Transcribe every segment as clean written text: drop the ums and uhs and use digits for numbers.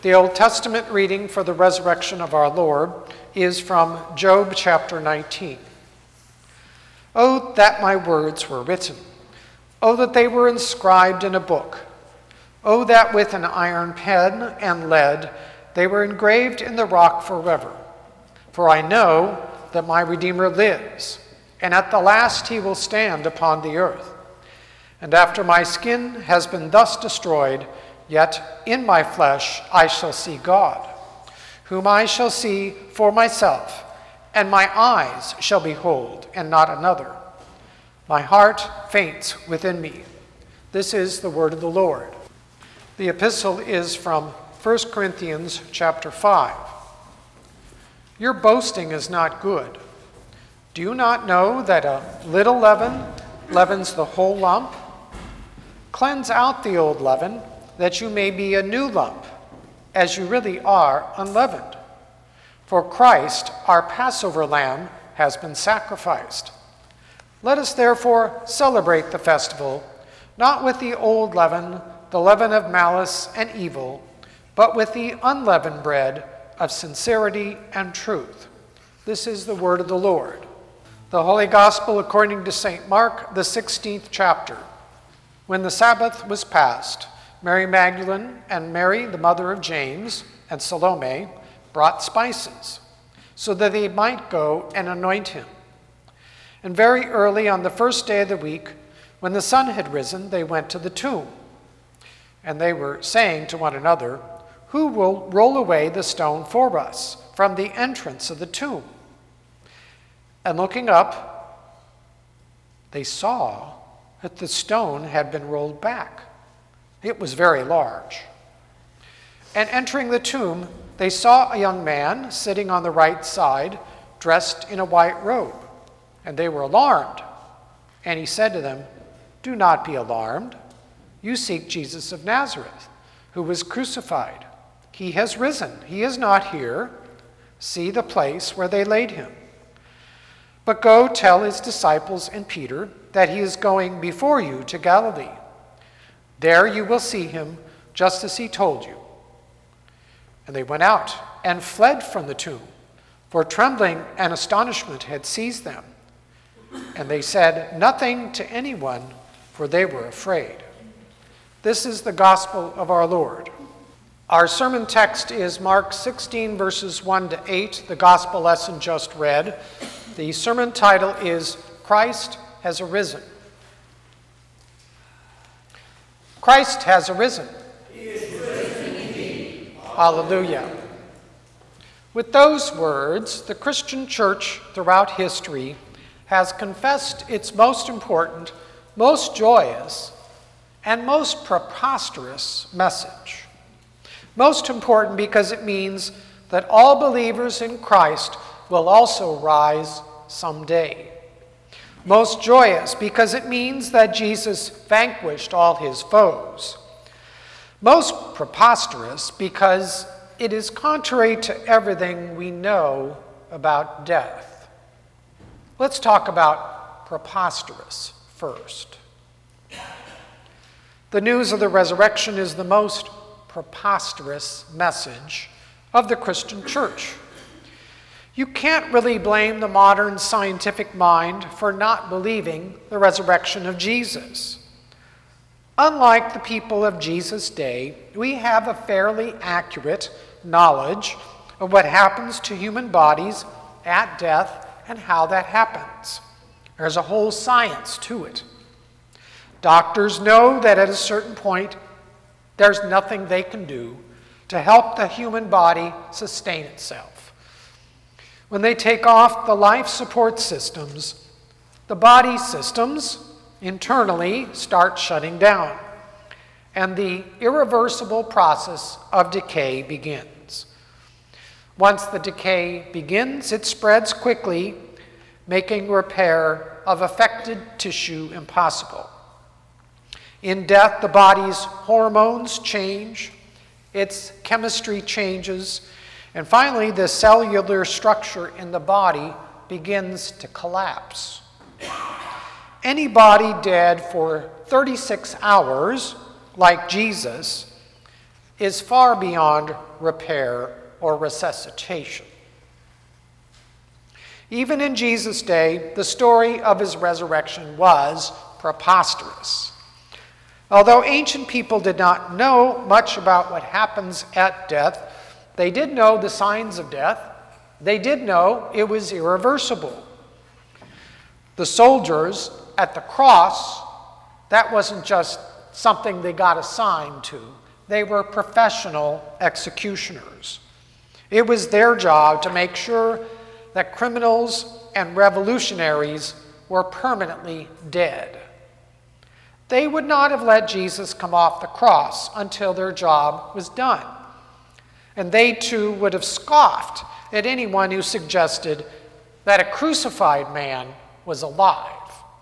The Old Testament reading for the resurrection of our Lord is from Job chapter 19. Oh, that my words were written. Oh, that they were inscribed in a book. Oh, that with an iron pen and lead they were engraved in the rock forever. For I know that my Redeemer lives, and at the last he will stand upon the earth. And after my skin has been thus destroyed, yet in my flesh I shall see God, whom I shall see for myself, and my eyes shall behold, and not another. My heart faints within me. This is the word of the Lord. The epistle is from 1 Corinthians chapter 5. Your boasting is not good. Do you not know that a little leaven leavens the whole lump? Cleanse out the old leaven, that you may be a new lump, as you really are unleavened. For Christ, our Passover lamb, has been sacrificed. Let us therefore celebrate the festival, not with the old leaven, the leaven of malice and evil, but with the unleavened bread of sincerity and truth. This is the word of the Lord. The Holy Gospel according to St. Mark, the 16th chapter. When the Sabbath was past, Mary Magdalene and Mary, the mother of James, and Salome brought spices, so that they might go and anoint him. And very early on the first day of the week, when the sun had risen, they went to the tomb. And they were saying to one another, "Who will roll away the stone for us from the entrance of the tomb?" And looking up, they saw that the stone had been rolled back. It was very large. And entering the tomb, they saw a young man sitting on the right side, dressed in a white robe. And they were alarmed. And he said to them, "Do not be alarmed. You seek Jesus of Nazareth, who was crucified. He has risen. He is not here. See the place where they laid him. But go tell his disciples and Peter that he is going before you to Galilee. There you will see him, just as he told you." And they went out and fled from the tomb, for trembling and astonishment had seized them. And they said nothing to anyone, for they were afraid. This is the gospel of our Lord. Our sermon text is Mark 16, verses 1 to 8, the gospel lesson just read. The sermon title is Christ Has Arisen. Christ has arisen. He is risen indeed. Hallelujah. With those words, the Christian church throughout history has confessed its most important, most joyous, and most preposterous message. Most important because it means that all believers in Christ will also rise someday. Most joyous because it means that Jesus vanquished all his foes. Most preposterous because it is contrary to everything we know about death. Let's talk about preposterous first. The news of the resurrection is the most preposterous message of the Christian church. You can't really blame the modern scientific mind for not believing the resurrection of Jesus. Unlike the people of Jesus' day, we have a fairly accurate knowledge of what happens to human bodies at death and how that happens. There's a whole science to it. Doctors know that at a certain point, there's nothing they can do to help the human body sustain itself. When they take off the life support systems, the body systems internally start shutting down, and the irreversible process of decay begins. Once the decay begins, it spreads quickly, making repair of affected tissue impossible. In death, the body's hormones change, its chemistry changes, and finally, the cellular structure in the body begins to collapse. Any body dead for 36 hours, like Jesus, is far beyond repair or resuscitation. Even in Jesus' day, the story of his resurrection was preposterous. Although ancient people did not know much about what happens at death, they did know the signs of death. They did know it was irreversible. The soldiers at the cross, that wasn't just something they got assigned to. They were professional executioners. It was their job to make sure that criminals and revolutionaries were permanently dead. They would not have let Jesus come off the cross until their job was done. And they too would have scoffed at anyone who suggested that a crucified man was alive.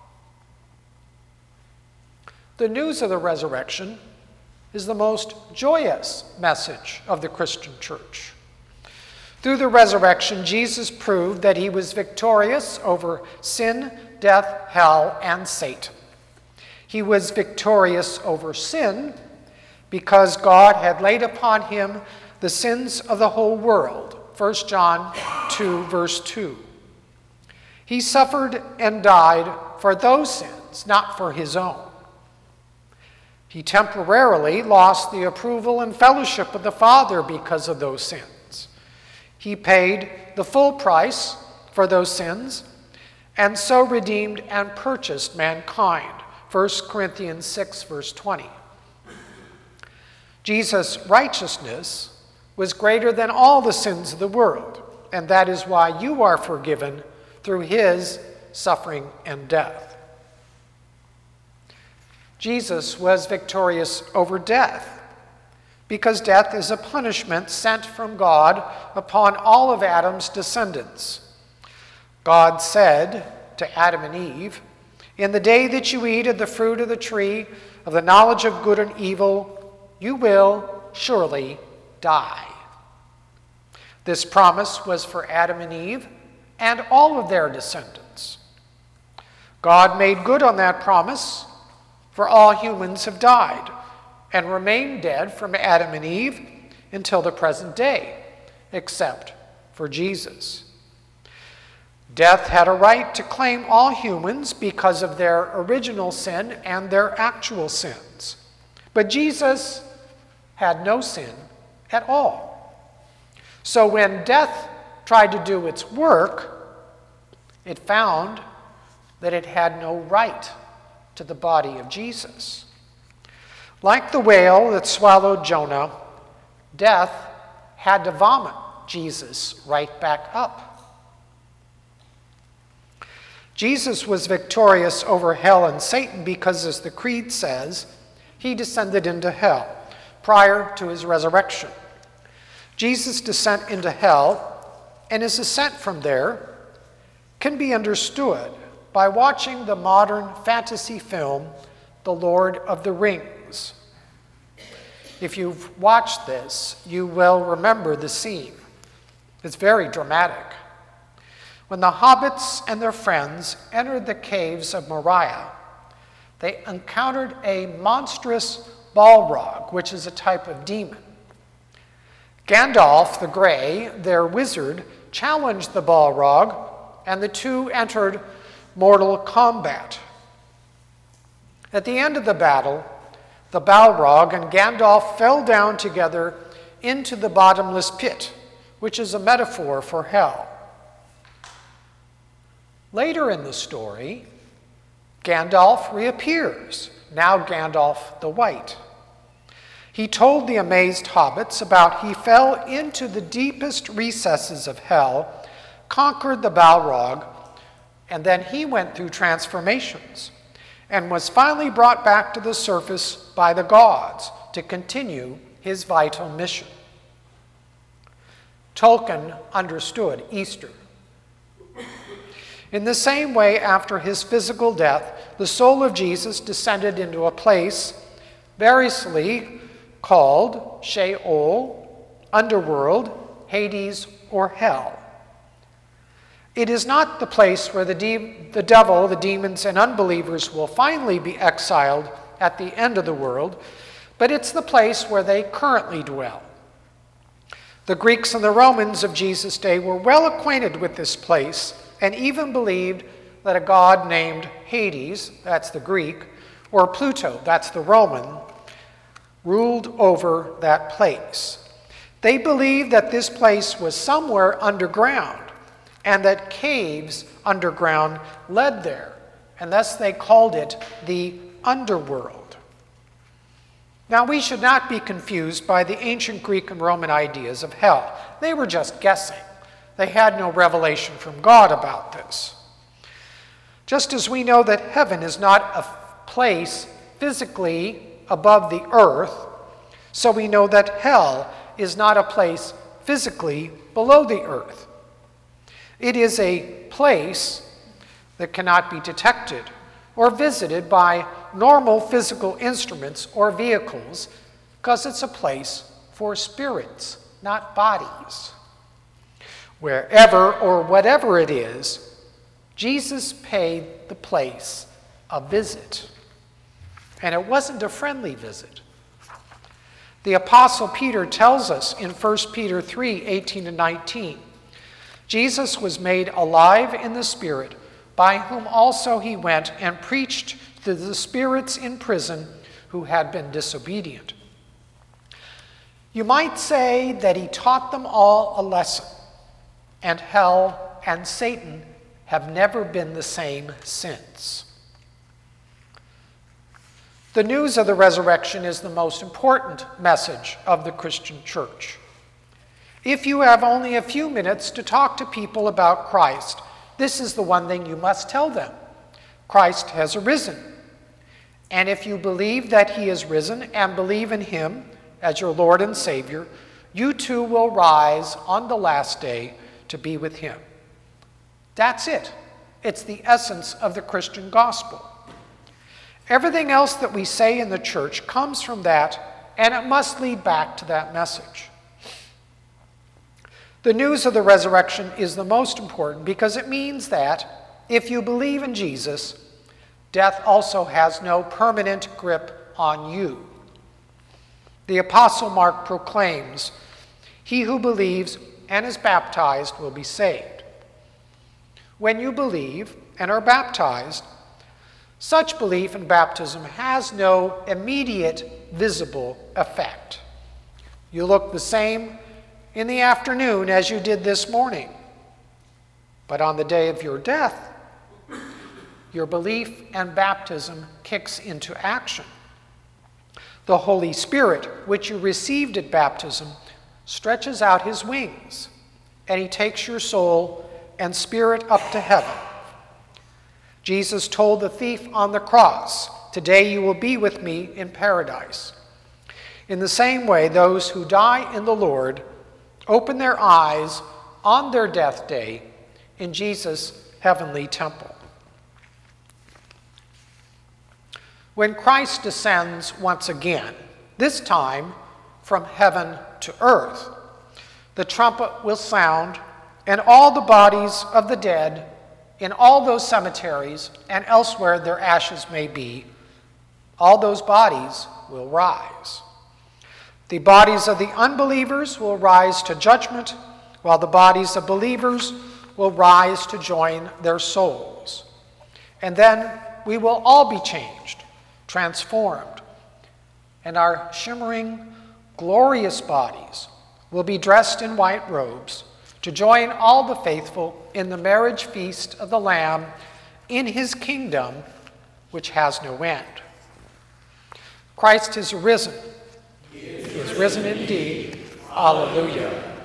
The news of the resurrection is the most joyous message of the Christian church. Through the resurrection, Jesus proved that he was victorious over sin, death, hell, and Satan. He was victorious over sin because God had laid upon him the sins of the whole world. 1 John 2, verse 2. He suffered and died for those sins, not for his own. He temporarily lost the approval and fellowship of the Father because of those sins. He paid the full price for those sins and so redeemed and purchased mankind. 1 Corinthians 6, verse 20. Jesus' righteousness was greater than all the sins of the world, and that is why you are forgiven through his suffering and death. Jesus was victorious over death because death is a punishment sent from God upon all of Adam's descendants. God said to Adam and Eve, "In the day that you eat of the fruit of the tree of the knowledge of good and evil, you will surely die." This promise was for Adam and Eve and all of their descendants. God made good on that promise, for all humans have died and remain dead from Adam and Eve until the present day, except for Jesus. Death had a right to claim all humans because of their original sin and their actual sins. But Jesus had no sin at all. So when death tried to do its work, it found that it had no right to the body of Jesus. Like the whale that swallowed Jonah, death had to vomit Jesus right back up. Jesus was victorious over hell and Satan because, as the Creed says, he descended into hell prior to his resurrection. Jesus' descent into hell and his ascent from there can be understood by watching the modern fantasy film, The Lord of the Rings. If you've watched this, you will remember the scene. It's very dramatic. When the hobbits and their friends entered the caves of Moria, they encountered a monstrous Balrog, which is a type of demon. Gandalf the Grey, their wizard, challenged the Balrog, and the two entered mortal combat. At the end of the battle, the Balrog and Gandalf fell down together into the bottomless pit, which is a metaphor for hell. Later in the story, Gandalf reappears, now Gandalf the White. He told the amazed hobbits about he fell into the deepest recesses of hell, conquered the Balrog, and then he went through transformations and was finally brought back to the surface by the gods to continue his vital mission. Tolkien understood Easter. In the same way, after his physical death, the soul of Jesus descended into a place variously called Sheol, underworld, Hades, or hell. It is not the place where the devil, the demons, and unbelievers will finally be exiled at the end of the world, but it's the place where they currently dwell. The Greeks and the Romans of Jesus' day were well acquainted with this place and even believed that a god named Hades, that's the Greek, or Pluto, that's the Roman, ruled over that place. They believed that this place was somewhere underground and that caves underground led there, and thus they called it the underworld. Now, we should not be confused by the ancient Greek and Roman ideas of hell. They were just guessing. They had no revelation from God about this. Just as we know that heaven is not a place physically above the earth, so we know that hell is not a place physically below the earth. It is a place that cannot be detected or visited by normal physical instruments or vehicles, because it's a place for spirits, not bodies. Wherever or whatever it is, Jesus paid the place a visit. And it wasn't a friendly visit. The Apostle Peter tells us in 1 Peter 3:18-19, Jesus was made alive in the Spirit, by whom also he went and preached to the spirits in prison who had been disobedient. You might say that he taught them all a lesson, and hell and Satan have never been the same since. The news of the resurrection is the most important message of the Christian church. If you have only a few minutes to talk to people about Christ, this is the one thing you must tell them. Christ has arisen. And if you believe that he is risen and believe in him as your Lord and Savior, you too will rise on the last day to be with him. That's it. It's the essence of the Christian gospel. Everything else that we say in the church comes from that, and it must lead back to that message. The news of the resurrection is the most important because it means that if you believe in Jesus, death also has no permanent grip on you. The Apostle Mark proclaims, "He who believes and is baptized will be saved." When you believe and are baptized, such belief in baptism has no immediate visible effect. You look the same in the afternoon as you did this morning. But on the day of your death, your belief and baptism kicks into action. The Holy Spirit, which you received at baptism, stretches out his wings, and he takes your soul and spirit up to heaven. Jesus told the thief on the cross, "Today you will be with me in paradise." In the same way, those who die in the Lord open their eyes on their death day in Jesus' heavenly temple. When Christ descends once again, this time from heaven to earth, the trumpet will sound, and all the bodies of the dead in all those cemeteries and elsewhere their ashes may be, all those bodies will rise. The bodies of the unbelievers will rise to judgment, while the bodies of believers will rise to join their souls. And then we will all be changed, transformed, and our shimmering, glorious bodies will be dressed in white robes to join all the faithful in the marriage feast of the Lamb in his kingdom, which has no end. Christ is risen. He is risen indeed. Alleluia.